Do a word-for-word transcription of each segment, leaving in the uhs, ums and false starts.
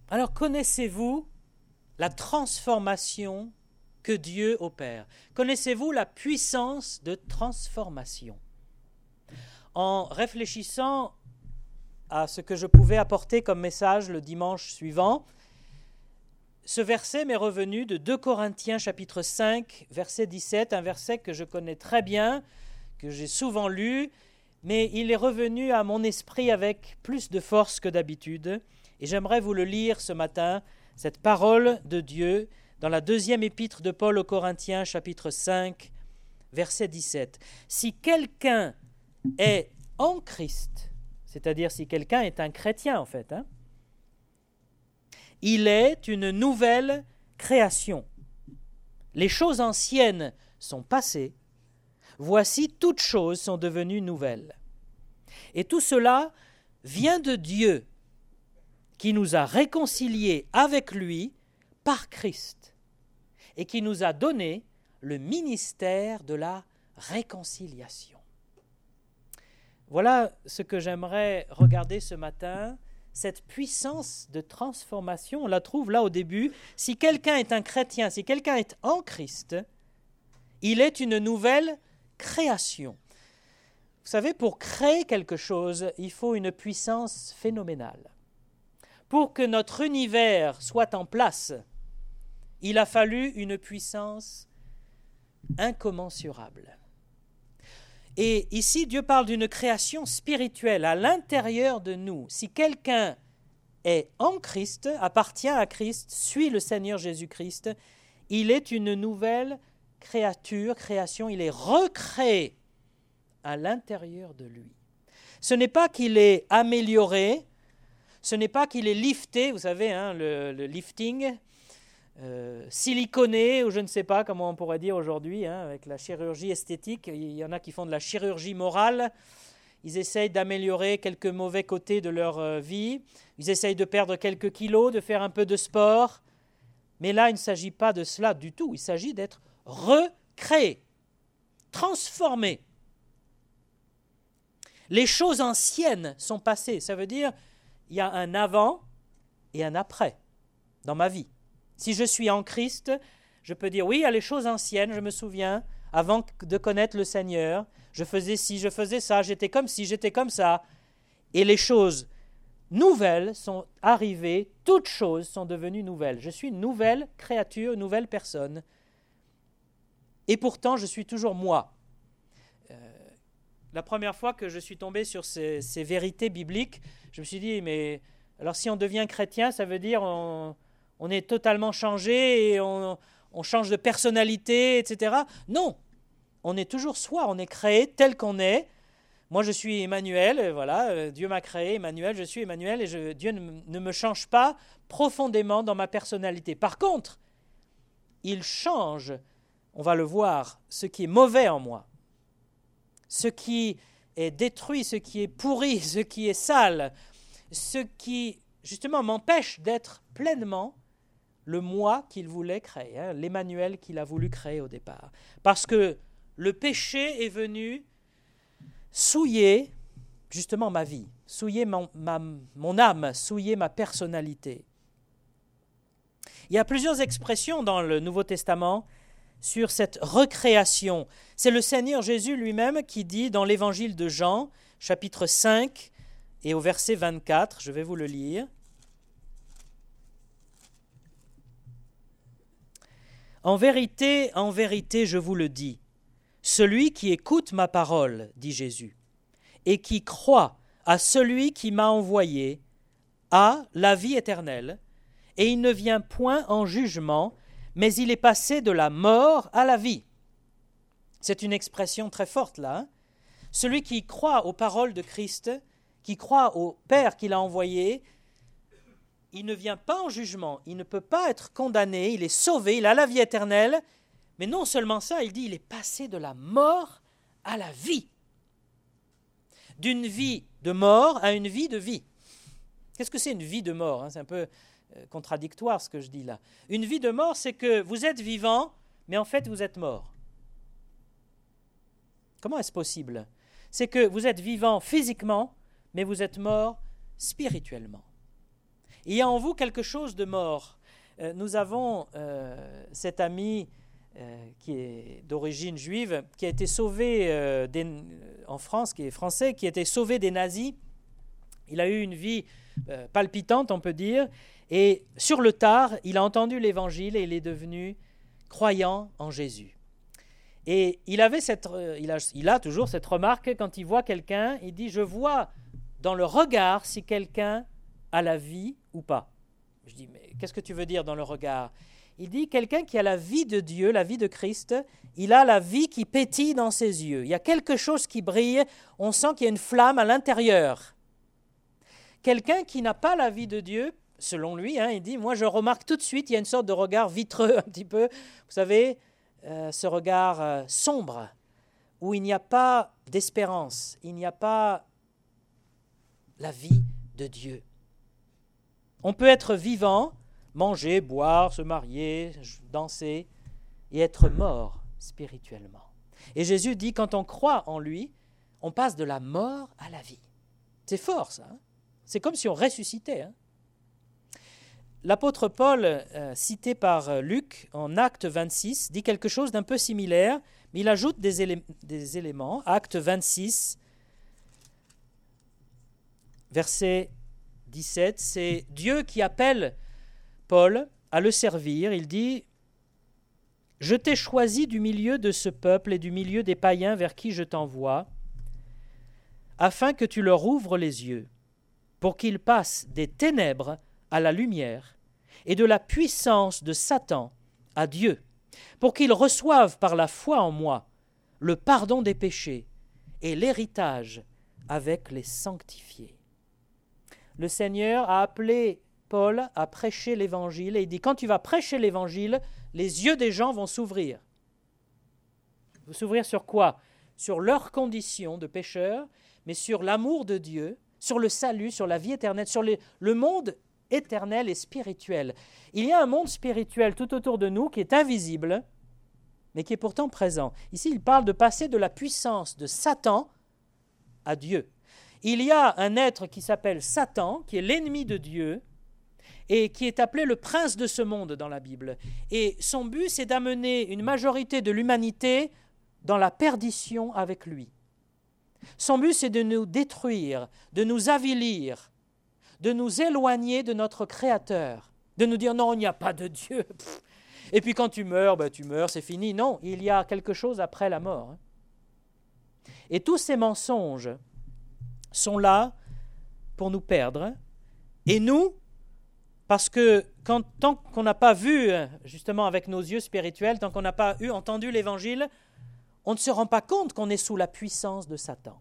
Alors connaissez-vous la transformation que Dieu opère? Connaissez-vous la puissance de transformation? En réfléchissant à ce que je pouvais apporter comme message le dimanche suivant, ce verset m'est revenu de deux Corinthiens chapitre cinq, verset dix-sept, un verset que je connais très bien, que j'ai souvent lu, mais il est revenu à mon esprit avec plus de force que d'habitude, et j'aimerais vous le lire ce matin, cette parole de Dieu, dans la deuxième épître de Paul aux Corinthiens, chapitre cinq, verset dix-sept. Si quelqu'un est en Christ, c'est-à-dire si quelqu'un est un chrétien en fait, hein, il est une nouvelle création. Les choses anciennes sont passées, voici toutes choses sont devenues nouvelles. Et tout cela vient de Dieu, qui nous a réconciliés avec lui par Christ et qui nous a donné le ministère de la réconciliation. Voilà ce que j'aimerais regarder ce matin, cette puissance de transformation, on la trouve là au début. Si quelqu'un est un chrétien, si quelqu'un est en Christ, il est une nouvelle création. Vous savez, pour créer quelque chose, il faut une puissance phénoménale. Pour que notre univers soit en place, il a fallu une puissance incommensurable. Et ici, Dieu parle d'une création spirituelle à l'intérieur de nous. Si quelqu'un est en Christ, appartient à Christ, suit le Seigneur Jésus-Christ, il est une nouvelle créature, création, il est recréé à l'intérieur de lui. Ce n'est pas qu'il est amélioré, ce n'est pas qu'il est lifté, vous savez, hein, le, le lifting, euh, siliconé, ou je ne sais pas comment on pourrait dire aujourd'hui, hein, avec la chirurgie esthétique. Il y en a qui font de la chirurgie morale. Ils essayent d'améliorer quelques mauvais côtés de leur euh, vie. Ils essayent de perdre quelques kilos, de faire un peu de sport. Mais là, il ne s'agit pas de cela du tout. Il s'agit d'être recréé, transformé. Les choses anciennes sont passées. Ça veut dire il y a un avant et un après dans ma vie. Si je suis en Christ, je peux dire oui, il y a les choses anciennes, je me souviens, avant de connaître le Seigneur, je faisais ci, je faisais ça, j'étais comme ci, j'étais comme ça. Et les choses nouvelles sont arrivées, toutes choses sont devenues nouvelles. Je suis une nouvelle créature, une nouvelle personne. Et pourtant, je suis toujours moi. Euh, la première fois que je suis tombé sur ces, ces vérités bibliques, je me suis dit, mais alors si on devient chrétien, ça veut dire on, on est totalement changé et on, on change de personnalité, et cetera. Non, on est toujours soi, on est créé tel qu'on est. Moi, je suis Emmanuel, voilà, Dieu m'a créé, Emmanuel, je suis Emmanuel, et je, Dieu ne, ne me change pas profondément dans ma personnalité. Par contre, il change, on va le voir, ce qui est mauvais en moi, ce qui est détruit, ce qui est pourri, ce qui est sale, ce qui, justement, m'empêche d'être pleinement le moi qu'il voulait créer, hein, l'Emmanuel qu'il a voulu créer au départ. Parce que le péché est venu souiller, justement, ma vie, souiller mon, ma, mon âme, souiller ma personnalité. Il y a plusieurs expressions dans le Nouveau Testament sur cette recréation. C'est le Seigneur Jésus lui-même qui dit dans l'Évangile de Jean, chapitre cinq, et au verset vingt-quatre, je vais vous le lire. En vérité, en vérité, je vous le dis, celui qui écoute ma parole, dit Jésus, et qui croit à celui qui m'a envoyé, a la vie éternelle, et il ne vient point en jugement, mais il est passé de la mort à la vie. C'est une expression très forte là. Hein? Celui qui croit aux paroles de Christ, qui croit au Père qu'il a envoyé, il ne vient pas en jugement, il ne peut pas être condamné, il est sauvé, il a la vie éternelle, mais non seulement ça, il dit il est passé de la mort à la vie. D'une vie de mort à une vie de vie. Qu'est-ce que c'est une vie de mort, hein? C'est un peu contradictoire ce que je dis là. Une vie de mort, c'est que vous êtes vivant, mais en fait vous êtes mort. Comment est-ce possible? C'est que vous êtes vivant physiquement, mais vous êtes mort spirituellement. Il y a en vous quelque chose de mort. Euh, nous avons euh, cet ami euh, qui est d'origine juive, qui a été sauvé euh, des, en France, qui est français, qui a été sauvé des nazis. Il a eu une vie euh, palpitante, on peut dire, et sur le tard, il a entendu l'évangile et il est devenu croyant en Jésus. Et il avait cette, il a, il a toujours cette remarque quand il voit quelqu'un, il dit « Je vois dans le regard si quelqu'un a la vie ou pas. » Je dis « Mais qu'est-ce que tu veux dire dans le regard ?» Il dit « Quelqu'un qui a la vie de Dieu, la vie de Christ, il a la vie qui pétille dans ses yeux. Il y a quelque chose qui brille, on sent qu'il y a une flamme à l'intérieur. Quelqu'un qui n'a pas la vie de Dieu, selon lui, hein, il dit « Moi, je remarque tout de suite, il y a une sorte de regard vitreux un petit peu, vous savez, Euh, ce regard euh, sombre, où il n'y a pas d'espérance, il n'y a pas la vie de Dieu. On peut être vivant, manger, boire, se marier, danser, et être mort spirituellement. Et Jésus dit, quand on croit en lui, on passe de la mort à la vie. C'est fort, ça. Hein? C'est comme si on ressuscitait. Hein? L'apôtre Paul, euh, cité par Luc en Acte vingt-six, dit quelque chose d'un peu similaire, mais il ajoute des, élé- des éléments. Acte vingt-six, verset dix-sept, c'est Dieu qui appelle Paul à le servir. Il dit « Je t'ai choisi du milieu de ce peuple et du milieu des païens vers qui je t'envoie, afin que tu leur ouvres les yeux, pour qu'ils passent des ténèbres à la lumière, et de la puissance de Satan à Dieu, pour qu'ils reçoivent par la foi en moi le pardon des péchés et l'héritage avec les sanctifiés. » Le Seigneur a appelé Paul à prêcher l'Évangile, et il dit, quand tu vas prêcher l'Évangile, les yeux des gens vont s'ouvrir. Vont s'ouvrir sur quoi? Sur leur condition de pécheurs, mais sur l'amour de Dieu, sur le salut, sur la vie éternelle, sur les, le monde éternel et spirituel. Il y a un monde spirituel tout autour de nous qui est invisible, mais qui est pourtant présent. Ici, il parle de passer de la puissance de Satan à Dieu. Il y a un être qui s'appelle Satan, qui est l'ennemi de Dieu, et qui est appelé le prince de ce monde dans la Bible. Et son but, c'est d'amener une majorité de l'humanité dans la perdition avec lui. Son but, c'est de nous détruire, de nous avilir, de nous éloigner de notre Créateur, de nous dire non, il n'y a pas de Dieu. Et puis quand tu meurs, ben, tu meurs, c'est fini. Non, il y a quelque chose après la mort. Et tous ces mensonges sont là pour nous perdre. Et nous, parce que quand, tant qu'on n'a pas vu, justement avec nos yeux spirituels, tant qu'on n'a pas eu entendu l'Évangile, on ne se rend pas compte qu'on est sous la puissance de Satan.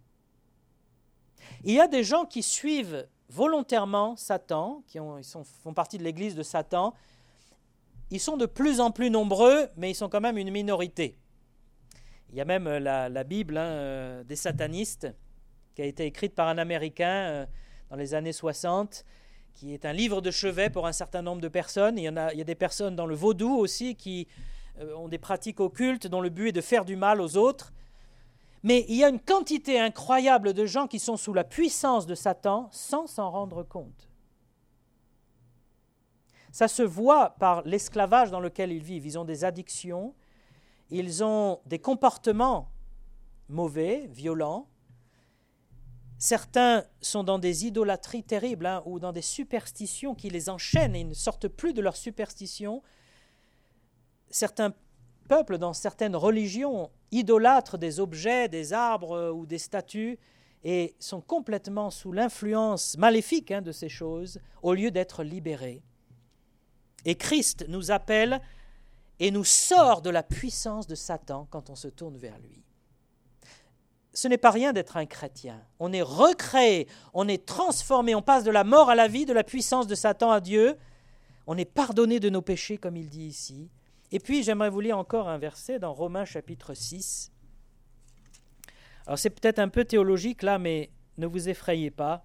Il y a des gens qui suivent volontairement Satan, qui ont, ils sont, font partie de l'église de Satan. Ils sont de plus en plus nombreux, mais ils sont quand même une minorité. Il y a même la, la Bible hein, des satanistes, qui a été écrite par un Américain euh, dans les années soixante, qui est un livre de chevet pour un certain nombre de personnes. Il y en a, il y a des personnes dans le vaudou aussi qui euh, ont des pratiques occultes dont le but est de faire du mal aux autres. Mais il y a une quantité incroyable de gens qui sont sous la puissance de Satan sans s'en rendre compte. Ça se voit par l'esclavage dans lequel ils vivent. Ils ont des addictions, ils ont des comportements mauvais, violents. Certains sont dans des idolâtries terribles hein, ou dans des superstitions qui les enchaînent et ils ne sortent plus de leurs superstitions. Certains peuples, dans certaines religions, idolâtrent des objets, des arbres ou des statues et sont complètement sous l'influence maléfique hein, de ces choses au lieu d'être libérés. Et Christ nous appelle et nous sort de la puissance de Satan quand on se tourne vers lui. Ce n'est pas rien d'être un chrétien. On est recréé, on est transformé, on passe de la mort à la vie, de la puissance de Satan à Dieu. On est pardonné de nos péchés, comme il dit ici. Et puis, j'aimerais vous lire encore un verset dans Romains chapitre six. Alors, c'est peut-être un peu théologique là, mais ne vous effrayez pas,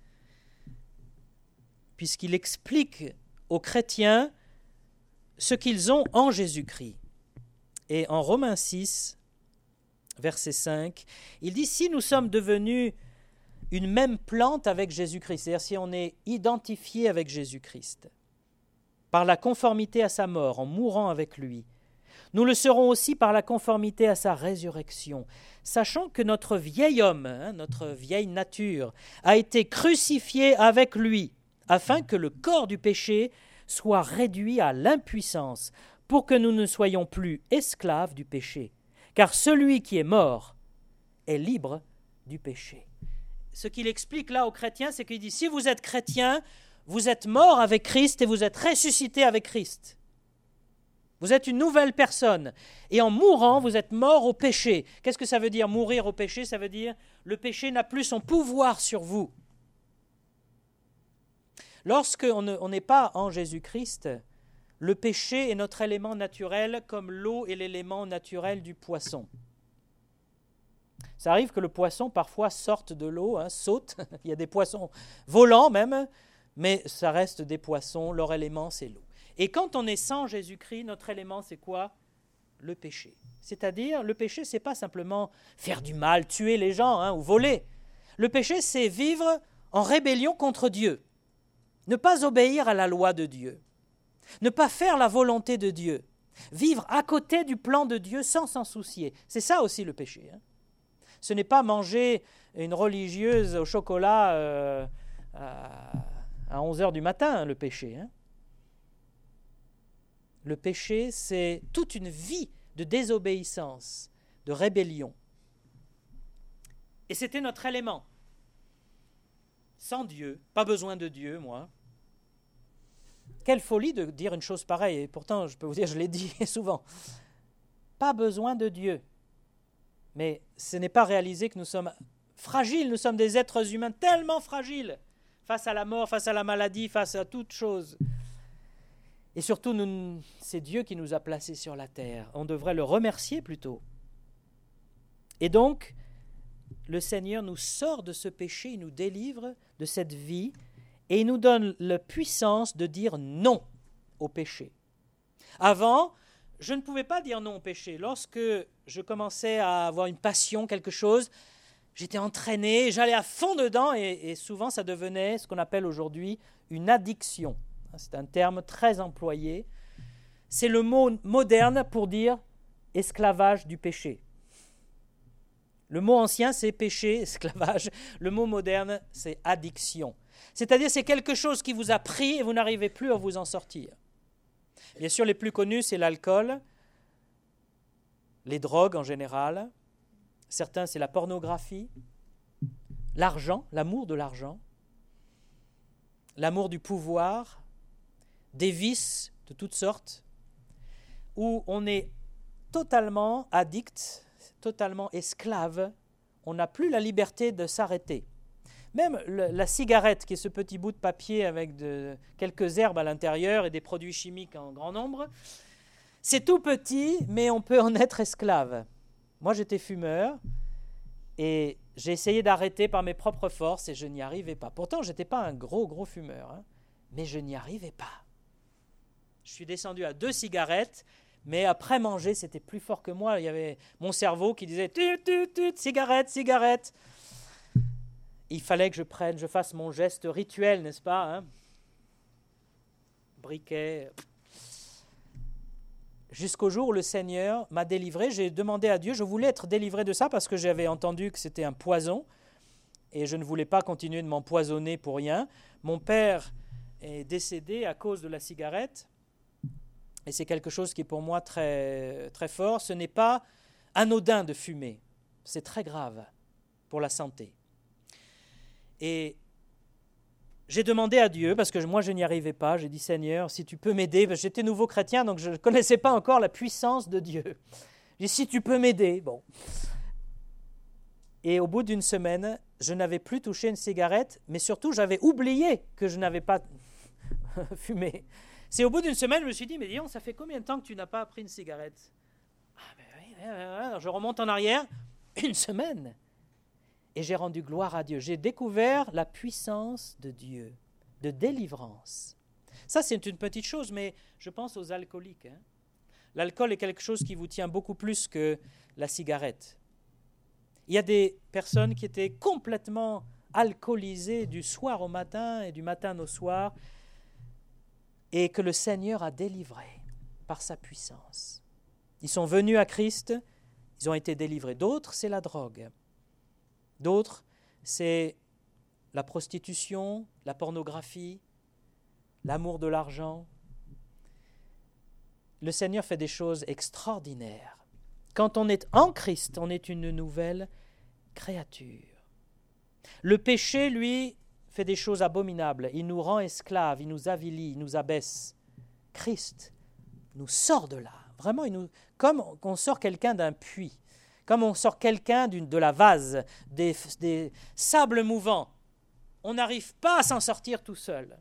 puisqu'il explique aux chrétiens ce qu'ils ont en Jésus-Christ. Et en Romains six, verset cinq, il dit « Si nous sommes devenus une même plante avec Jésus-Christ, c'est-à-dire si on est identifié avec Jésus-Christ, par la conformité à sa mort, en mourant avec lui, nous le serons aussi par la conformité à sa résurrection, sachant que notre vieil homme, hein, notre vieille nature, a été crucifié avec lui, afin que le corps du péché soit réduit à l'impuissance, pour que nous ne soyons plus esclaves du péché. Car celui qui est mort est libre du péché. Ce qu'il explique là aux chrétiens, c'est qu'il dit, si vous êtes chrétien, vous êtes mort avec Christ et vous êtes ressuscité avec Christ. Vous êtes une nouvelle personne. Et en mourant, vous êtes mort au péché. Qu'est-ce que ça veut dire mourir au péché? Ça veut dire le péché n'a plus son pouvoir sur vous. Lorsqu'on n'est pas en Jésus-Christ, le péché est notre élément naturel comme l'eau est l'élément naturel du poisson. Ça arrive que le poisson parfois sorte de l'eau, hein, saute. Il y a des poissons volants même, mais ça reste des poissons. Leur élément, c'est l'eau. Et quand on est sans Jésus-Christ, notre élément, c'est quoi? Le péché. C'est-à-dire, le péché, c'est pas simplement faire du mal, tuer les gens hein, ou voler. Le péché, c'est vivre en rébellion contre Dieu. Ne pas obéir à la loi de Dieu. Ne pas faire la volonté de Dieu. Vivre à côté du plan de Dieu sans s'en soucier. C'est ça aussi le péché. Hein. Ce n'est pas manger une religieuse au chocolat euh, à onze heures du matin, hein, le péché. Hein. Le péché, c'est toute une vie de désobéissance, de rébellion. Et c'était notre élément. Sans Dieu, pas besoin de Dieu, moi. Quelle folie de dire une chose pareille, et pourtant, je peux vous dire, je l'ai dit souvent. Pas besoin de Dieu. Mais ce n'est pas réaliser que nous sommes fragiles, nous sommes des êtres humains tellement fragiles, face à la mort, face à la maladie, face à toute chose. Et surtout, nous, c'est Dieu qui nous a placés sur la terre. On devrait le remercier plutôt. Et donc, le Seigneur nous sort de ce péché, il nous délivre de cette vie et il nous donne la puissance de dire non au péché. Avant, je ne pouvais pas dire non au péché. Lorsque je commençais à avoir une passion, quelque chose, j'étais entraîné, j'allais à fond dedans et, et souvent ça devenait ce qu'on appelle aujourd'hui une addiction. C'est un terme très employé. C'est le mot moderne pour dire esclavage du péché. Le mot ancien, c'est péché, esclavage. Le mot moderne, c'est addiction. C'est-à-dire, c'est quelque chose qui vous a pris et vous n'arrivez plus à vous en sortir. Bien sûr, les plus connus, c'est l'alcool, les drogues en général. Certains, c'est la pornographie, l'argent, l'amour de l'argent, l'amour du pouvoir, des vices de toutes sortes, où on est totalement addict, totalement esclave, on n'a plus la liberté de s'arrêter. Même le, la cigarette, qui est ce petit bout de papier avec de, quelques herbes à l'intérieur et des produits chimiques en grand nombre, c'est tout petit, mais on peut en être esclave. Moi, j'étais fumeur et j'ai essayé d'arrêter par mes propres forces et je n'y arrivais pas. Pourtant, je n'étais pas un gros, gros fumeur, hein, mais je n'y arrivais pas. Je suis descendu à deux cigarettes, mais après manger, c'était plus fort que moi. Il y avait mon cerveau qui disait « tut, tut, tut, cigarette, cigarette ». Il fallait que je prenne, je fasse mon geste rituel, n'est-ce pas hein? Briquet. Jusqu'au jour où le Seigneur m'a délivré. J'ai demandé à Dieu, je voulais être délivré de ça parce que j'avais entendu que c'était un poison et je ne voulais pas continuer de m'empoisonner pour rien. Mon père est décédé à cause de la cigarette. Et c'est quelque chose qui est pour moi très, très fort. Ce n'est pas anodin de fumer. C'est très grave pour la santé. Et j'ai demandé à Dieu, parce que moi je n'y arrivais pas, j'ai dit Seigneur, si tu peux m'aider, parce que j'étais nouveau chrétien, donc je ne connaissais pas encore la puissance de Dieu. J'ai dit si tu peux m'aider, bon. Et au bout d'une semaine, je n'avais plus touché une cigarette, mais surtout j'avais oublié que je n'avais pas fumé. C'est au bout d'une semaine, je me suis dit, mais dis donc, ça fait combien de temps que tu n'as pas pris une cigarette? Ah ben oui, oui, oui. Alors je remonte en arrière, une semaine. Et j'ai rendu gloire à Dieu. J'ai découvert la puissance de Dieu, de délivrance. Ça, c'est une petite chose, mais je pense aux alcooliques. Hein. L'alcool est quelque chose qui vous tient beaucoup plus que la cigarette. Il y a des personnes qui étaient complètement alcoolisés du soir au matin et du matin au soir, et que le Seigneur a délivrés par sa puissance. Ils sont venus à Christ, ils ont été délivrés. D'autres, c'est la drogue. D'autres, c'est la prostitution, la pornographie, l'amour de l'argent. Le Seigneur fait des choses extraordinaires. Quand on est en Christ, on est une nouvelle créature. Le péché, lui, fait des choses abominables. Il nous rend esclaves, il nous avilit, il nous abaisse. Christ nous sort de là. Vraiment, il nous, comme on sort quelqu'un d'un puits, comme on sort quelqu'un d'une, de la vase, des, des sables mouvants. On n'arrive pas à s'en sortir tout seul.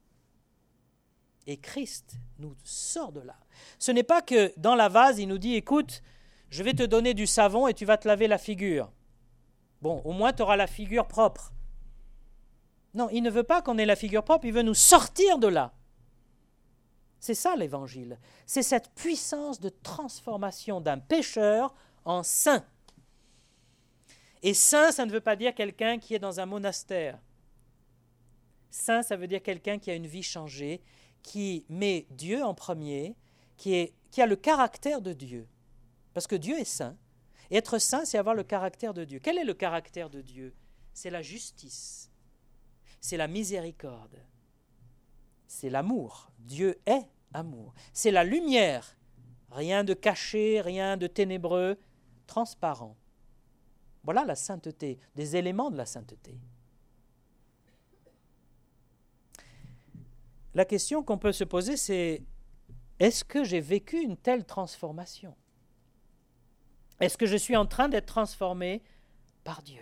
Et Christ nous sort de là. Ce n'est pas que dans la vase, il nous dit, écoute, je vais te donner du savon et tu vas te laver la figure. Bon, au moins tu auras la figure propre. Non, il ne veut pas qu'on ait la figure propre, il veut nous sortir de là. C'est ça l'évangile. C'est cette puissance de transformation d'un pécheur en saint. Et saint, ça ne veut pas dire quelqu'un qui est dans un monastère. Saint, ça veut dire quelqu'un qui a une vie changée, qui met Dieu en premier, qui, est, qui a le caractère de Dieu. Parce que Dieu est saint. Et être saint, c'est avoir le caractère de Dieu. Quel est le caractère de Dieu? C'est la justice. C'est la miséricorde. C'est l'amour. Dieu est amour. C'est la lumière. Rien de caché, rien de ténébreux, transparent. Voilà la sainteté, des éléments de la sainteté. La question qu'on peut se poser, c'est est-ce que j'ai vécu une telle transformation? Est-ce que je suis en train d'être transformé par Dieu?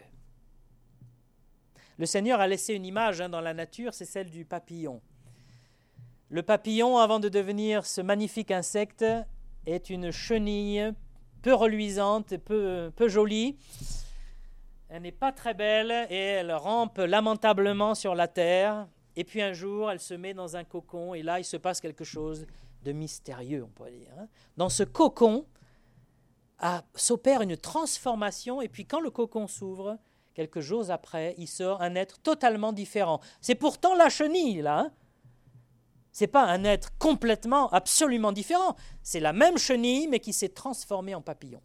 Le Seigneur a laissé une image hein, dans la nature, c'est celle du papillon. Le papillon, avant de devenir ce magnifique insecte, est une chenille peu reluisante, peu, peu jolie. Elle n'est pas très belle et elle rampe lamentablement sur la terre. Et puis un jour, elle se met dans un cocon et là, il se passe quelque chose de mystérieux, on pourrait dire. Hein. Dans ce cocon, ah, s'opère une transformation et puis quand le cocon s'ouvre, quelques jours après, il sort un être totalement différent. C'est pourtant la chenille, là. Hein. Ce n'est pas un être complètement, absolument différent. C'est la même chenille, mais qui s'est transformée en papillon.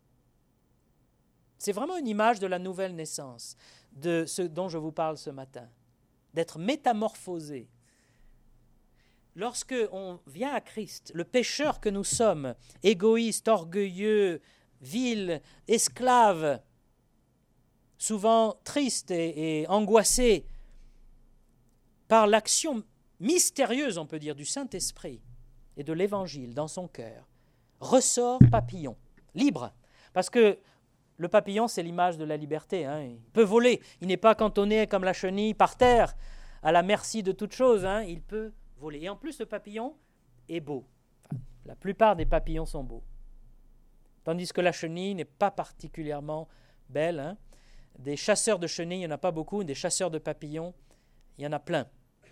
C'est vraiment une image de la nouvelle naissance, de ce dont je vous parle ce matin, d'être métamorphosé. Lorsque on vient à Christ, le pécheur que nous sommes, égoïste, orgueilleux, vil, esclave, souvent triste et, et angoissé, par l'action mystérieuse, on peut dire, du Saint-Esprit et de l'Évangile dans son cœur, ressort papillon, libre. Parce que le papillon, c'est l'image de la liberté. Hein. Il peut voler. Il n'est pas cantonné comme la chenille par terre, à la merci de toute chose. Hein. Il peut voler. Et en plus, le papillon est beau. Enfin, la plupart des papillons sont beaux. Tandis que la chenille n'est pas particulièrement belle. Hein. Des chasseurs de chenilles, il n'y en a pas beaucoup. Des chasseurs de papillons, il y en a plein.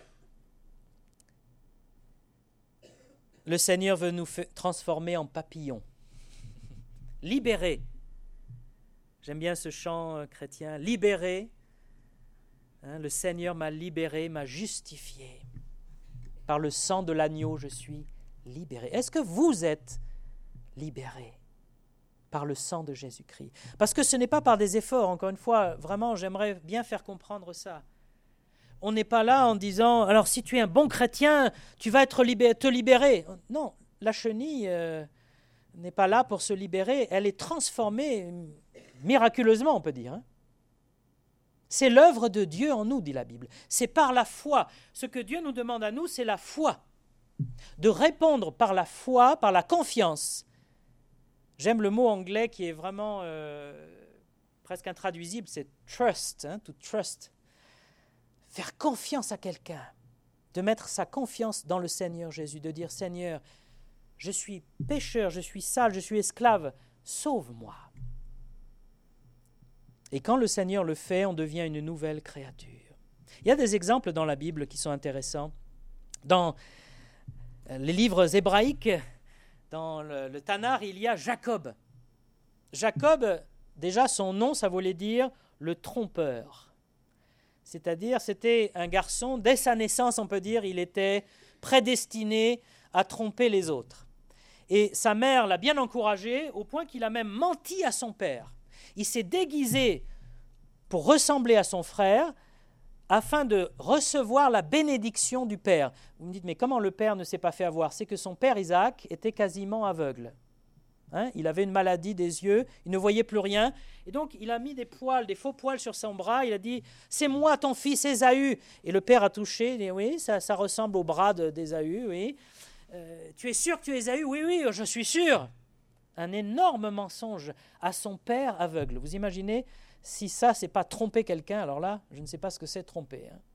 Le Seigneur veut nous transformer en papillons. Libérés. J'aime bien ce chant chrétien. Libéré. Hein, le Seigneur m'a libéré, m'a justifié. Par le sang de l'agneau, je suis libéré. Est-ce que vous êtes libérés par le sang de Jésus-Christ? Parce que ce n'est pas par des efforts. Encore une fois, vraiment, j'aimerais bien faire comprendre ça. On n'est pas là en disant, alors si tu es un bon chrétien, tu vas être libéré, te libérer. Non, la chenille euh, n'est pas là pour se libérer. Elle est transformée miraculeusement, on peut dire. Hein. C'est l'œuvre de Dieu en nous, dit la Bible. C'est par la foi. Ce que Dieu nous demande à nous, c'est la foi. De répondre par la foi, par la confiance. J'aime le mot anglais qui est vraiment euh, presque intraduisible, c'est trust, hein, to trust. Faire confiance à quelqu'un, de mettre sa confiance dans le Seigneur Jésus, de dire « Seigneur, je suis pécheur, je suis sale, je suis esclave, sauve-moi ». Et quand le Seigneur le fait, on devient une nouvelle créature. Il y a des exemples dans la Bible qui sont intéressants. Dans les livres hébraïques, dans le, le Tanakh, il y a Jacob. Jacob, déjà son nom, ça voulait dire « le trompeur ». C'est-à-dire, c'était un garçon, dès sa naissance, on peut dire, il était prédestiné à tromper les autres. Et sa mère l'a bien encouragé, au point qu'il a même menti à son père. Il s'est déguisé pour ressembler à son frère, afin de recevoir la bénédiction du père. Vous me dites, mais comment le père ne s'est pas fait avoir? C'est que son père Isaac était quasiment aveugle. Hein, il avait une maladie des yeux, il ne voyait plus rien. Et donc, il a mis des poils, des faux poils sur son bras. Il a dit, c'est moi ton fils Ésaü. Et le père a touché, il dit, oui, ça, ça ressemble au bras de, d'Ésaü, oui. Euh, tu es sûr que tu es Ésaü? Oui, oui, je suis sûr. Un énorme mensonge à son père aveugle. Vous imaginez, si ça, c'est pas tromper quelqu'un, alors là, je ne sais pas ce que c'est tromper. Hein.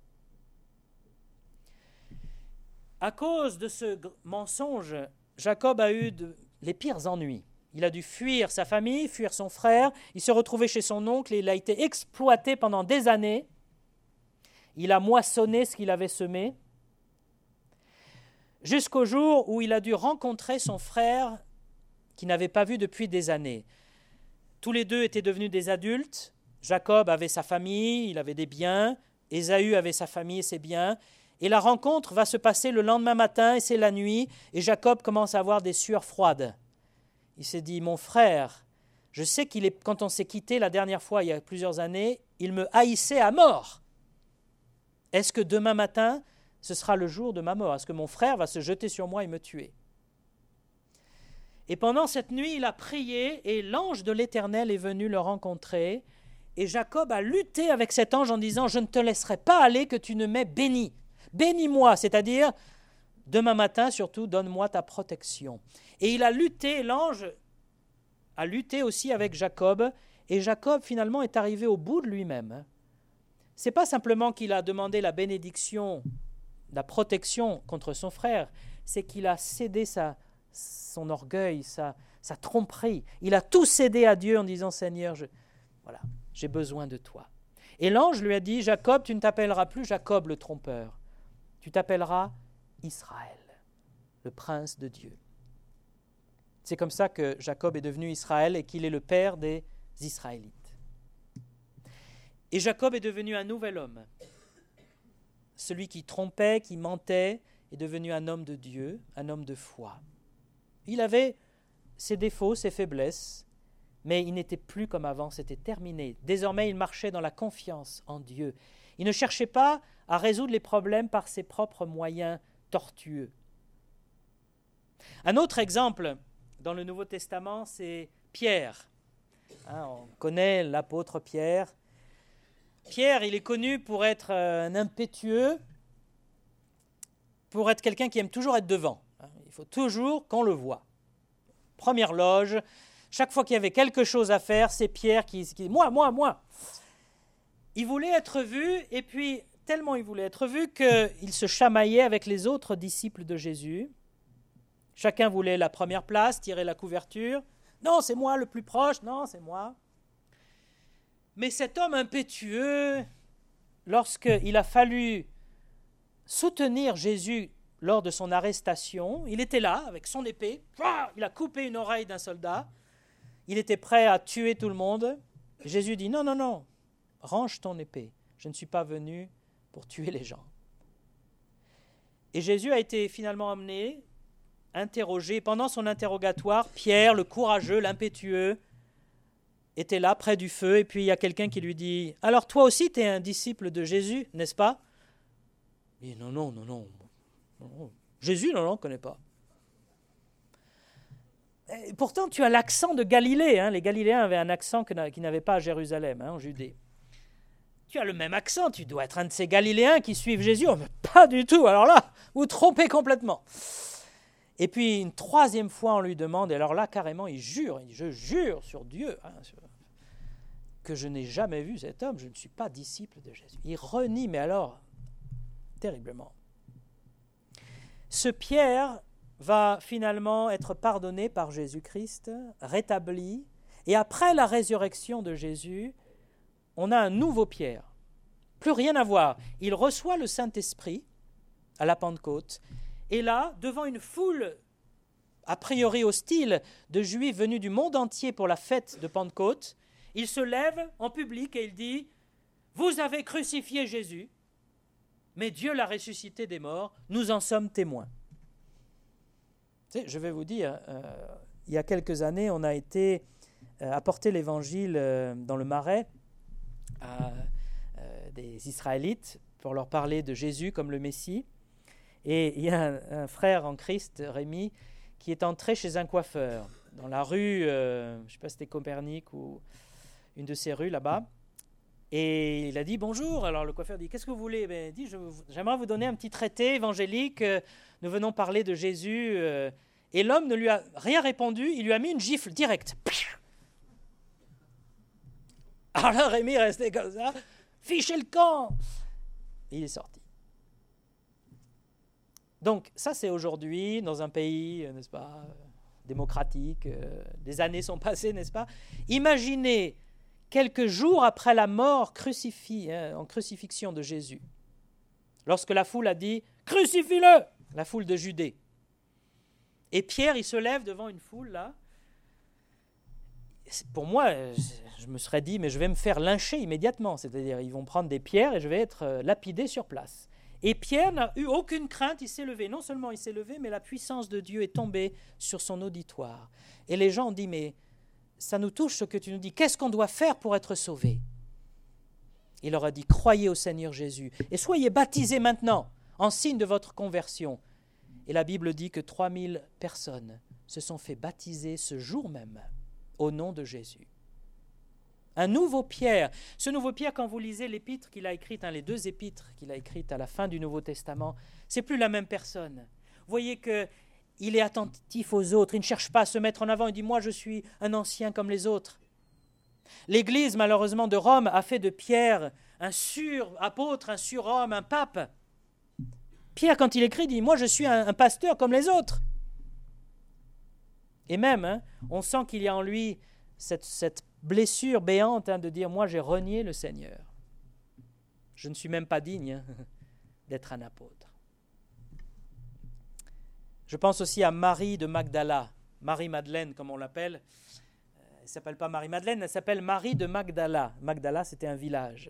À cause de ce mensonge, Jacob a eu de, les pires ennuis. Il a dû fuir sa famille, fuir son frère. Il s'est retrouvé chez son oncle et il a été exploité pendant des années. Il a moissonné ce qu'il avait semé. Jusqu'au jour où il a dû rencontrer son frère qu'il n'avait pas vu depuis des années. Tous les deux étaient devenus des adultes. Jacob avait sa famille, il avait des biens. Ésaü avait sa famille et ses biens. Et la rencontre va se passer le lendemain matin et c'est la nuit. Et Jacob commence à avoir des sueurs froides. Il s'est dit, mon frère, je sais qu'il est, quand on s'est quitté la dernière fois, il y a plusieurs années, il me haïssait à mort. Est-ce que demain matin, ce sera le jour de ma mort? Est-ce que mon frère va se jeter sur moi et me tuer? Et pendant cette nuit, il a prié et l'ange de l'Éternel est venu le rencontrer. Et Jacob a lutté avec cet ange en disant, je ne te laisserai pas aller que tu ne m'aies béni. Bénis-moi, c'est-à-dire, demain matin surtout, donne-moi ta protection. Et il a lutté, l'ange a lutté aussi avec Jacob. Et Jacob, finalement, est arrivé au bout de lui-même. Ce n'est pas simplement qu'il a demandé la bénédiction, la protection contre son frère, c'est qu'il a cédé sa son orgueil, sa, sa tromperie. Il a tout cédé à Dieu en disant, Seigneur, je, voilà, j'ai besoin de toi. Et l'ange lui a dit, Jacob, tu ne t'appelleras plus Jacob le trompeur, tu t'appelleras Israël, le prince de Dieu. C'est comme ça que Jacob est devenu Israël et qu'il est le père des Israélites. Et Jacob est devenu un nouvel homme. Celui qui trompait, qui mentait, est devenu un homme de Dieu, un homme de foi. Il avait ses défauts, ses faiblesses, mais il n'était plus comme avant, c'était terminé. Désormais, il marchait dans la confiance en Dieu. Il ne cherchait pas à résoudre les problèmes par ses propres moyens tortueux. Un autre exemple dans le Nouveau Testament, c'est Pierre. Hein, on connaît l'apôtre Pierre. Pierre, il est connu pour être un impétueux, pour être quelqu'un qui aime toujours être devant. Il faut toujours qu'on le voit. Première loge, chaque fois qu'il y avait quelque chose à faire, c'est Pierre qui dit « moi, moi, moi ». Il voulait être vu, et puis tellement il voulait être vu qu'il se chamaillait avec les autres disciples de Jésus. Chacun voulait la première place, tirer la couverture. « Non, c'est moi le plus proche, non, c'est moi ». Mais cet homme impétueux, lorsqu'il a fallu soutenir Jésus lors de son arrestation, il était là avec son épée, il a coupé une oreille d'un soldat, il était prêt à tuer tout le monde. Jésus dit, non, non, non, range ton épée, je ne suis pas venu pour tuer les gens. Et Jésus a été finalement emmené, interrogé. Pendant son interrogatoire, Pierre, le courageux, l'impétueux, était là près du feu, et puis il y a quelqu'un qui lui dit, alors toi aussi tu es un disciple de Jésus, n'est-ce pas? Il dit, non, non, non, non. Non, Jésus, non, non, on ne connaît pas. Et pourtant, tu as l'accent de Galilée. Hein. Les Galiléens avaient un accent qu'ils n'avaient pas à Jérusalem, hein, en Judée. Tu as le même accent, tu dois être un de ces Galiléens qui suivent Jésus. Oh, mais pas du tout, alors là, vous trompez complètement. Et puis, une troisième fois, on lui demande, et alors là, carrément, il jure, il dit, je jure sur Dieu, hein, sur, que je n'ai jamais vu cet homme, je ne suis pas disciple de Jésus. Il renie, mais alors, terriblement. Ce Pierre va finalement être pardonné par Jésus-Christ, rétabli, et après la résurrection de Jésus, on a un nouveau Pierre. Plus rien à voir. Il reçoit le Saint-Esprit à la Pentecôte, et là, devant une foule a priori hostile de Juifs venus du monde entier pour la fête de Pentecôte, il se lève en public et il dit « vous avez crucifié Jésus, mais Dieu l'a ressuscité des morts, nous en sommes témoins. Tu sais, je vais vous dire, euh, il y a quelques années, on a été euh, apporter l'évangile euh, dans le Marais à euh, des Israélites pour leur parler de Jésus comme le Messie. Et il y a un, un frère en Christ, Rémi, qui est entré chez un coiffeur dans la rue, euh, je ne sais pas si c'était Copernic ou une de ces rues là-bas. Et il a dit bonjour. Alors le coiffeur dit qu'est-ce que vous voulez? Ben, il dit je, j'aimerais vous donner un petit traité évangélique. Nous venons parler de Jésus. Et l'homme ne lui a rien répondu. Il lui a mis une gifle directe. Alors là, Rémi est resté comme ça. Fichez le camp. Et il est sorti. Donc ça c'est aujourd'hui dans un pays, n'est-ce pas, démocratique. Euh, des années sont passées, n'est-ce pas? Imaginez quelques jours après la mort crucifie, hein, en crucifixion de Jésus, lorsque la foule a dit « Crucifie-le !» la foule de Judée. Et Pierre, il se lève devant une foule, là. Pour moi, je me serais dit « Mais je vais me faire lyncher immédiatement. » C'est-à-dire, ils vont prendre des pierres et je vais être lapidé sur place. Et Pierre n'a eu aucune crainte, il s'est levé. Non seulement il s'est levé, mais la puissance de Dieu est tombée sur son auditoire. Et les gens ont dit « Mais ça nous touche ce que tu nous dis. Qu'est-ce qu'on doit faire pour être sauvé ?» Il leur a dit, croyez au Seigneur Jésus et soyez baptisés maintenant en signe de votre conversion. Et la Bible dit que trois mille personnes se sont fait baptiser ce jour même au nom de Jésus. Un nouveau Pierre. Ce nouveau Pierre, quand vous lisez l'épître qu'il a écrite, hein, les deux épîtres qu'il a écrites à la fin du Nouveau Testament, c'est plus la même personne. Vous voyez que il est attentif aux autres, il ne cherche pas à se mettre en avant, il dit « moi je suis un ancien comme les autres ». L'Église, malheureusement, de Rome a fait de Pierre un sur-apôtre, un sur-homme, un pape. Pierre, quand il écrit, dit « moi je suis un, un pasteur comme les autres ». Et même, hein, on sent qu'il y a en lui cette, cette blessure béante hein, de dire « moi j'ai renié le Seigneur, je ne suis même pas digne hein, d'être un apôtre ». Je pense aussi à Marie de Magdala, Marie-Madeleine comme on l'appelle. Elle ne s'appelle pas Marie-Madeleine, elle s'appelle Marie de Magdala. Magdala, c'était un village.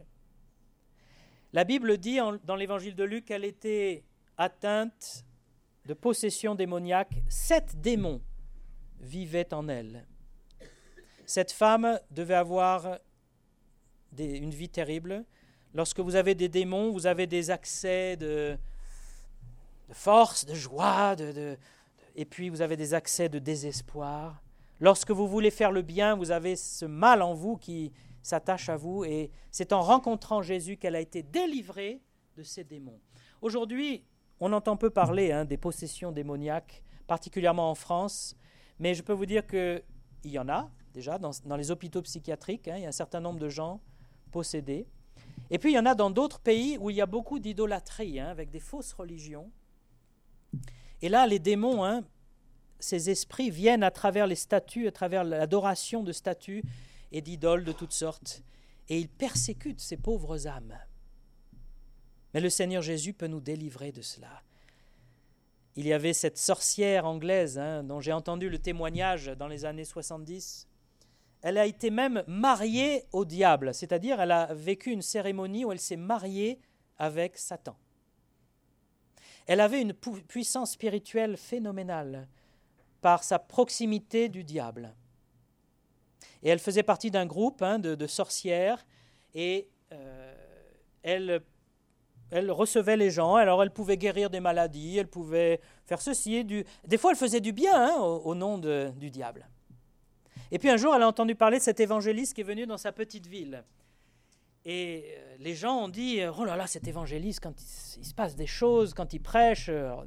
La Bible dit en, dans l'évangile de Luc qu'elle était atteinte de possession démoniaque. Sept démons vivaient en elle. Cette femme devait avoir des, une vie terrible. Lorsque vous avez des démons, vous avez des accès de... de force, de joie, de, de, de, et puis vous avez des accès de désespoir. Lorsque vous voulez faire le bien, vous avez ce mal en vous qui s'attache à vous, et c'est en rencontrant Jésus qu'elle a été délivrée de ces démons. Aujourd'hui, on entend peu parler hein, des possessions démoniaques, particulièrement en France, mais je peux vous dire qu'il y en a déjà dans, dans les hôpitaux psychiatriques, hein, il y a un certain nombre de gens possédés. Et puis il y en a dans d'autres pays où il y a beaucoup d'idolâtrie, hein, avec des fausses religions. Et là, les démons, hein, ces esprits viennent à travers les statues, à travers l'adoration de statues et d'idoles de toutes sortes, et ils persécutent ces pauvres âmes. Mais le Seigneur Jésus peut nous délivrer de cela. Il y avait cette sorcière anglaise, hein, dont j'ai entendu le témoignage dans les années soixante-dix. Elle a été même mariée au diable, c'est-à-dire elle a vécu une cérémonie où elle s'est mariée avec Satan. Elle avait une puissance spirituelle phénoménale par sa proximité du diable. Et elle faisait partie d'un groupe hein, de, de sorcières et euh, elle, elle recevait les gens. Alors elle pouvait guérir des maladies, elle pouvait faire ceci. Du... Des fois elle faisait du bien hein, au, au nom de, du diable. Et puis un jour elle a entendu parler de cet évangéliste qui est venu dans sa petite ville. Et les gens ont dit « Oh là là, cet évangéliste, quand il, il se passe des choses, quand il prêche, alors,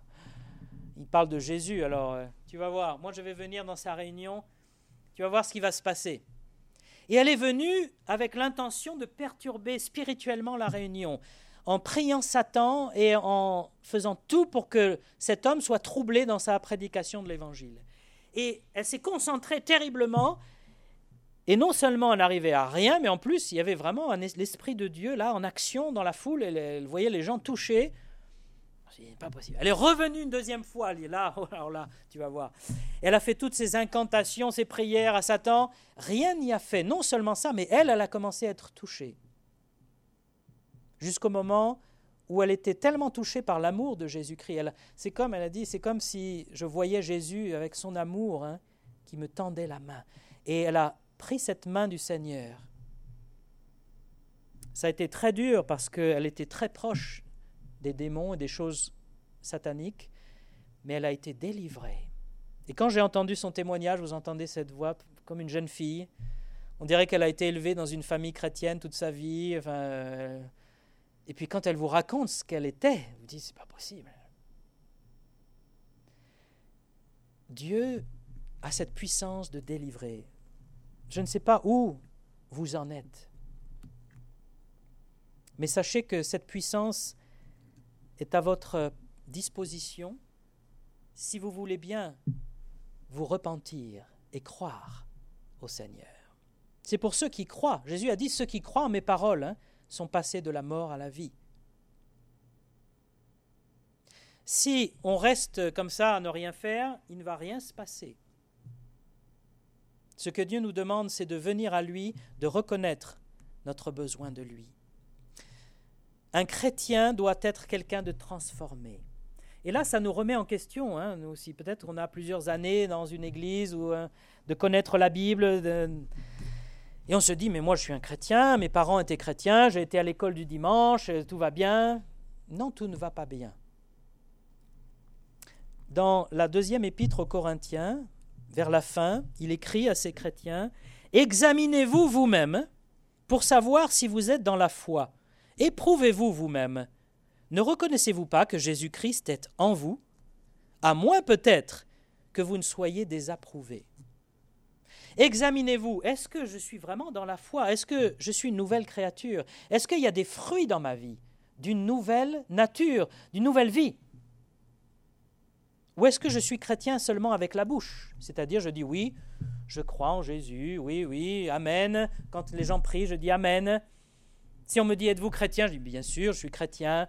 il parle de Jésus, alors tu vas voir, moi je vais venir dans sa réunion, tu vas voir ce qui va se passer. » Et elle est venue avec l'intention de perturber spirituellement la réunion, en priant Satan et en faisant tout pour que cet homme soit troublé dans sa prédication de l'évangile. Et elle s'est concentrée terriblement. Et non seulement on n'arrivait à rien, mais en plus, il y avait vraiment un, l'Esprit de Dieu là en action dans la foule. Elle, elle voyait les gens touchés. C'est pas possible. Elle est revenue une deuxième fois. Elle est là, oh, alors là, tu vas voir. Elle a fait toutes ses incantations, ses prières à Satan. Rien n'y a fait. Non seulement ça, mais elle, elle a commencé à être touchée. jusqu'au moment où elle était tellement touchée par l'amour de Jésus-Christ. Elle, c'est comme, elle a dit, c'est comme si je voyais Jésus avec son amour hein, qui me tendait la main. Et elle a pris cette main du Seigneur. Ça a été très dur parce qu'elle était très proche des démons et des choses sataniques, mais elle a été délivrée. Et quand j'ai entendu son témoignage, vous entendez cette voix comme une jeune fille. On dirait qu'elle a été élevée dans une famille chrétienne toute sa vie. Enfin, euh, et puis quand elle vous raconte ce qu'elle était, vous vous dites, c'est pas possible. Dieu a cette puissance de délivrer. Je ne sais pas où vous en êtes, mais sachez que cette puissance est à votre disposition si vous voulez bien vous repentir et croire au Seigneur. C'est pour ceux qui croient. Jésus a dit, ceux qui croient en mes paroles hein, sont passés de la mort à la vie. Si on reste comme ça à ne rien faire, il ne va rien se passer. Ce que Dieu nous demande, c'est de venir à lui, de reconnaître notre besoin de lui. Un chrétien doit être quelqu'un de transformé. Et là, ça nous remet en question, hein, nous aussi. Peut-être qu'on a plusieurs années dans une église ou hein, de connaître la Bible. De... Et on se dit, mais moi je suis un chrétien, mes parents étaient chrétiens, j'ai été à l'école du dimanche, tout va bien. Non, tout ne va pas bien. Dans la deuxième épître aux Corinthiens, vers la fin, il écrit à ces chrétiens, « Examinez-vous vous-même pour savoir si vous êtes dans la foi. Éprouvez-vous vous-même. Ne reconnaissez-vous pas que Jésus-Christ est en vous, à moins peut-être que vous ne soyez désapprouvé. Examinez-vous, est-ce que je suis vraiment dans la foi? Est-ce que je suis une nouvelle créature? Est-ce qu'il y a des fruits dans ma vie d'une nouvelle nature, d'une nouvelle vie? Ou est-ce que je suis chrétien seulement avec la bouche? C'est-à-dire, je dis oui, je crois en Jésus, oui, oui, amen. Quand les gens prient, je dis amen. Si on me dit, êtes-vous chrétien? Je dis, bien sûr, je suis chrétien.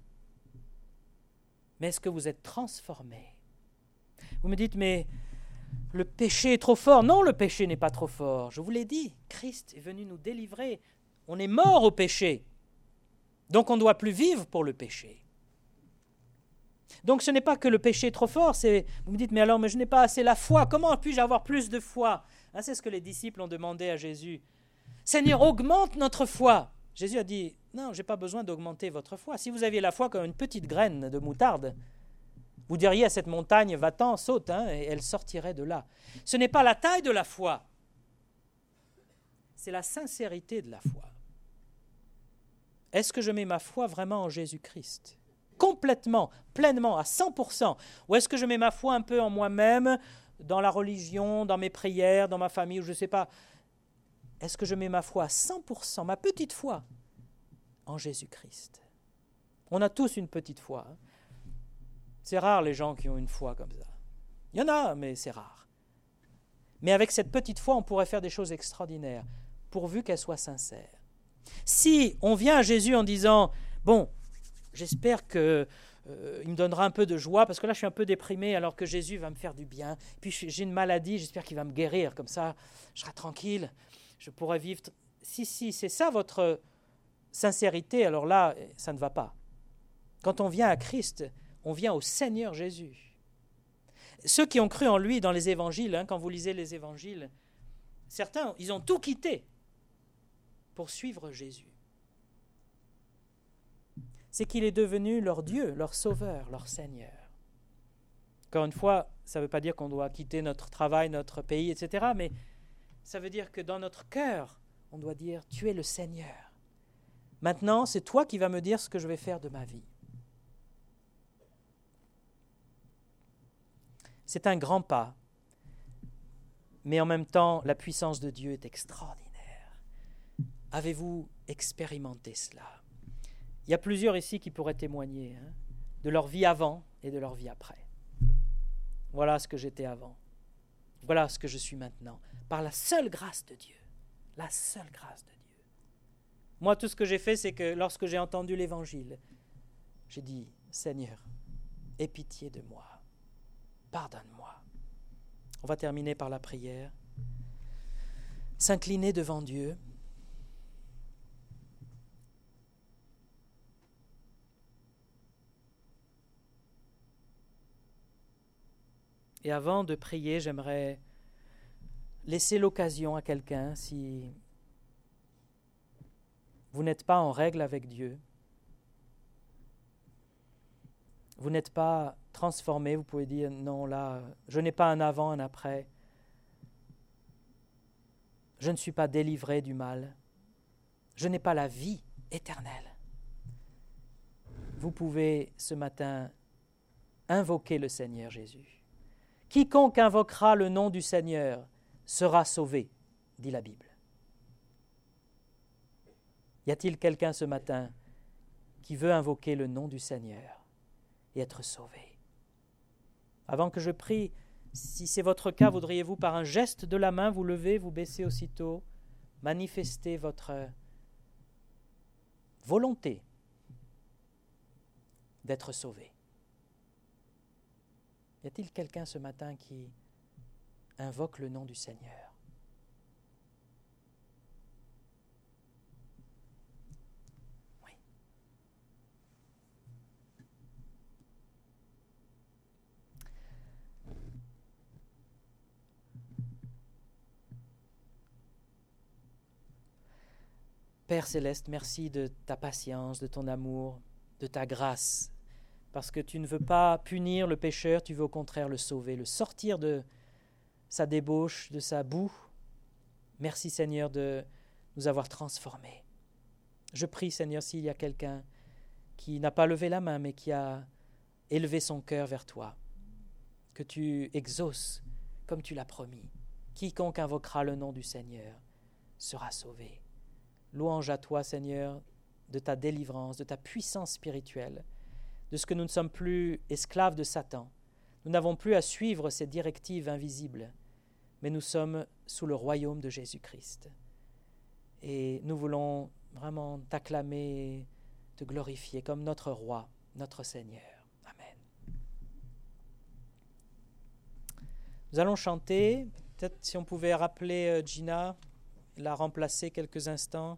Mais est-ce que vous êtes transformé? Vous me dites, mais le péché est trop fort. Non, le péché n'est pas trop fort. Je vous l'ai dit, Christ est venu nous délivrer. On est mort au péché. Donc on ne doit plus vivre pour le péché. Donc ce n'est pas que le péché est trop fort, c'est, vous me dites, mais alors, mais je n'ai pas assez la foi. Comment puis-je avoir plus de foi? Hein, c'est ce que les disciples ont demandé à Jésus. Seigneur, augmente notre foi. Jésus a dit, non, je n'ai pas besoin d'augmenter votre foi. Si vous aviez la foi comme une petite graine de moutarde, vous diriez à cette montagne, va-t'en, saute, hein, et elle sortirait de là. Ce n'est pas la taille de la foi, c'est la sincérité de la foi. Est-ce que je mets ma foi vraiment en Jésus-Christ? Complètement, pleinement, à cent pour cent? Ou est-ce que je mets ma foi un peu en moi-même, dans la religion, dans mes prières, dans ma famille, ou je ne sais pas? Est-ce que je mets ma foi à cent pour cent, ma petite foi, en Jésus-Christ? On a tous une petite foi. Hein. C'est rare les gens qui ont une foi comme ça. Il y en a, mais c'est rare. Mais avec cette petite foi, on pourrait faire des choses extraordinaires, pourvu qu'elle soit sincère. Si on vient à Jésus en disant, bon, j'espère qu'il euh, me donnera un peu de joie, parce que là je suis un peu déprimé, alors que Jésus va me faire du bien. Puis j'ai une maladie, j'espère qu'il va me guérir, comme ça je serai tranquille, je pourrai vivre. Si, si, c'est ça votre sincérité, alors là, ça ne va pas. Quand on vient à Christ, on vient au Seigneur Jésus. Ceux qui ont cru en lui dans les évangiles, hein, quand vous lisez les évangiles, certains, ils ont tout quitté pour suivre Jésus. C'est qu'il est devenu leur Dieu, leur Sauveur, leur Seigneur. Encore une fois, ça ne veut pas dire qu'on doit quitter notre travail, notre pays, et cetera, mais ça veut dire que dans notre cœur, on doit dire « Tu es le Seigneur. Maintenant, c'est toi qui vas me dire ce que je vais faire de ma vie. » C'est un grand pas, mais en même temps, la puissance de Dieu est extraordinaire. Avez-vous expérimenté cela? Il y a plusieurs ici qui pourraient témoigner hein, de leur vie avant et de leur vie après. Voilà ce que j'étais avant. Voilà ce que je suis maintenant. Par la seule grâce de Dieu. La seule grâce de Dieu. Moi, tout ce que j'ai fait, c'est que lorsque j'ai entendu l'Évangile, j'ai dit, Seigneur, aie pitié de moi. Pardonne-moi. On va terminer par la prière. S'incliner devant Dieu. Et avant de prier, j'aimerais laisser l'occasion à quelqu'un, si vous n'êtes pas en règle avec Dieu, vous n'êtes pas transformé, vous pouvez dire non, là, je n'ai pas un avant, un après. Je ne suis pas délivré du mal. Je n'ai pas la vie éternelle. Vous pouvez ce matin invoquer le Seigneur Jésus. Quiconque invoquera le nom du Seigneur sera sauvé, dit la Bible. Y a-t-il quelqu'un ce matin qui veut invoquer le nom du Seigneur et être sauvé? Avant que je prie, si c'est votre cas, voudriez-vous par un geste de la main vous lever, vous baisser aussitôt, manifester votre volonté d'être sauvé? Y a-t-il quelqu'un ce matin qui invoque le nom du Seigneur? Oui. Père Céleste, merci de ta patience, de ton amour, de ta grâce, parce que tu ne veux pas punir le pécheur, tu veux au contraire le sauver, le sortir de sa débauche, de sa boue. Merci Seigneur de nous avoir transformés. Je prie Seigneur, s'il y a quelqu'un qui n'a pas levé la main, mais qui a élevé son cœur vers toi, que tu exauces comme tu l'as promis. Quiconque invoquera le nom du Seigneur sera sauvé. Louange à toi Seigneur de ta délivrance, de ta puissance spirituelle, de ce que nous ne sommes plus esclaves de Satan. Nous n'avons plus à suivre ces directives invisibles, mais nous sommes sous le royaume de Jésus-Christ. Et nous voulons vraiment t'acclamer, te glorifier comme notre roi, notre Seigneur. Amen. Nous allons chanter. Peut-être si on pouvait rappeler Gina, la remplacer quelques instants.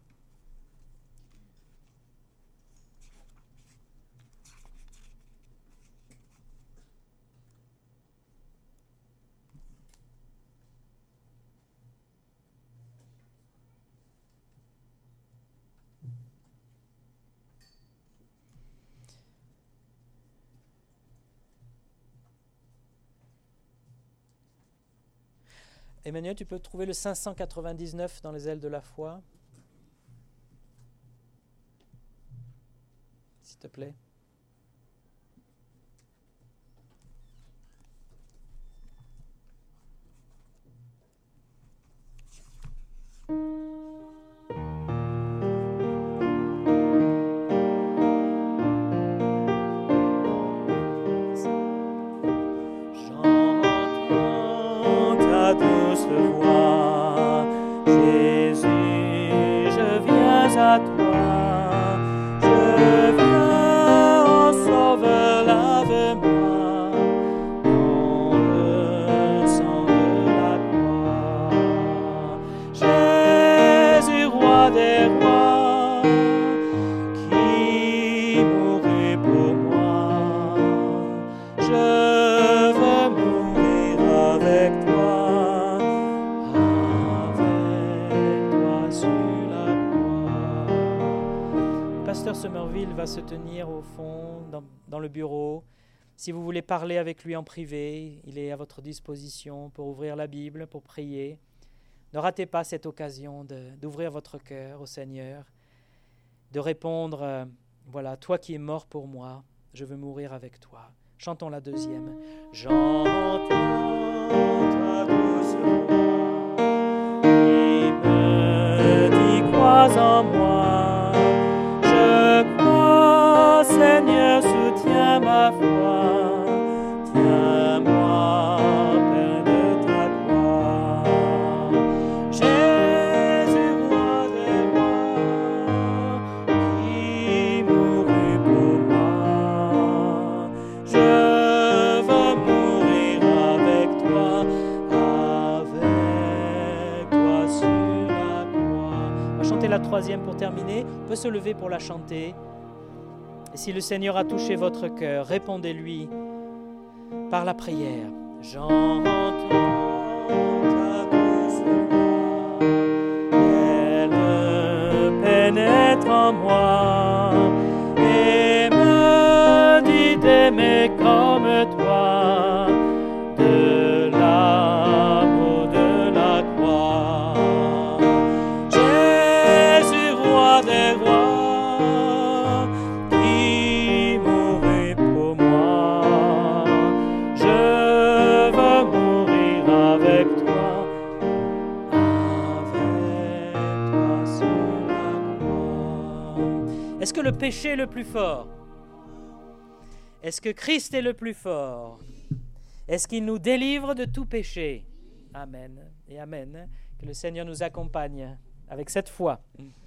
Emmanuel, tu peux trouver le cinq cent quatre-vingt-dix-neuf dans les ailes de la foi, s'il te plaît. Douce voix, Jésus, je viens à toi, je viens, ô Sauveur, lave-moi dans le sang de la croix. Jésus, roi des rois, qui mourut pour moi, je veux mourir avec toi. Pasteur Somerville va se tenir au fond, dans, dans le bureau. Si vous voulez parler avec lui en privé, il est à votre disposition pour ouvrir la Bible, pour prier. Ne ratez pas cette occasion de, d'ouvrir votre cœur au Seigneur, de répondre, euh, voilà, toi qui es mort pour moi, je veux mourir avec toi. Chantons la deuxième. J'entends ta douce voix qui me dit crois en moi. Seigneur, soutiens ma foi, tiens-moi près de ta croix. Jésus, roi des rois, qui mourut pour moi, je veux mourir avec toi, avec toi sur la croix. On va chanter la troisième pour terminer. On peut se lever pour la chanter. Et si le Seigneur a touché votre cœur, répondez-lui par la prière. J'entends ta douce voix, elle pénètre en moi et me dit d'aimer comme toi, de l'amour de la croix. Jésus, roi des rois, qui mourut pour moi, je veux mourir avec toi, avec toi sur la croix. Est-ce que le péché est le plus fort? Est-ce que Christ est le plus fort? Est-ce qu'il nous délivre de tout péché? Amen et amen. Que le Seigneur nous accompagne avec cette foi.